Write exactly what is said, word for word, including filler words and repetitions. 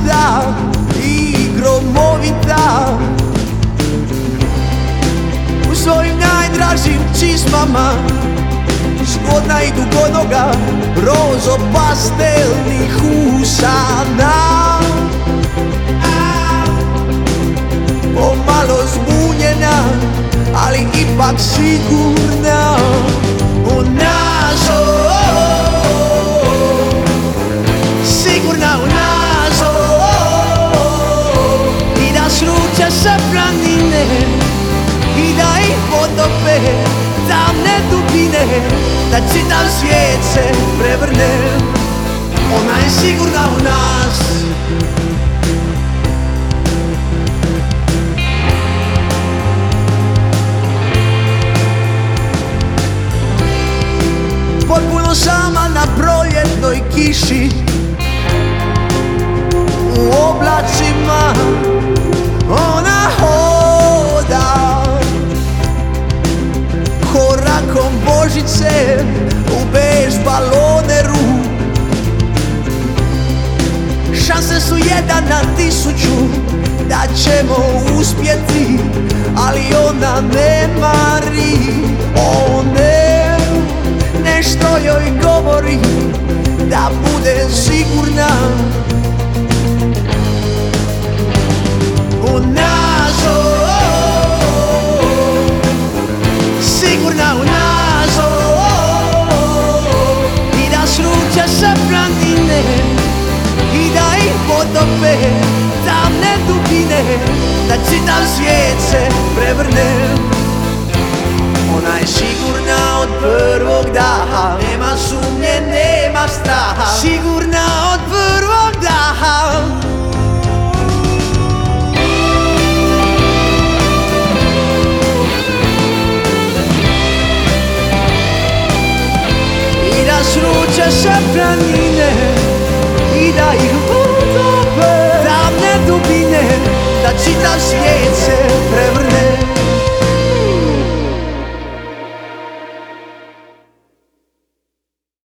čuda i gromovita. U svojim najdražim čizmama, zgodna i dugonoga, rozo pastelnih usana. Pomalo zbunjena, ali ipak sigurna u nas, oh, oh, oh. Sigurna u nas, oh, oh, oh. I da sruče se planine i da ih potope tamne dubine, da čitav svijet se prevrne. Ona je sigurna u nas. Potpuno sama na proljetnoj kiši, u oblacima ona hoda. Korakom Božice u bež baloneru. Šanse su jedan na tisuću da ćemo uspjeti, ali ona ne mari. O ne, nešto joj govori da bude sigurna u nas, oh, oh, oh. Sigurna u nas, oh, oh, oh. I da sruče se planine i da ih potope tamne dubine, da čitav svijet se prevrne. Ona je sigurna od prvog daha, nema sumnje, nema straha. Sigurna od prvog daha. I da sruče se planine i da ih potope tamne dubine, da čitav svijet se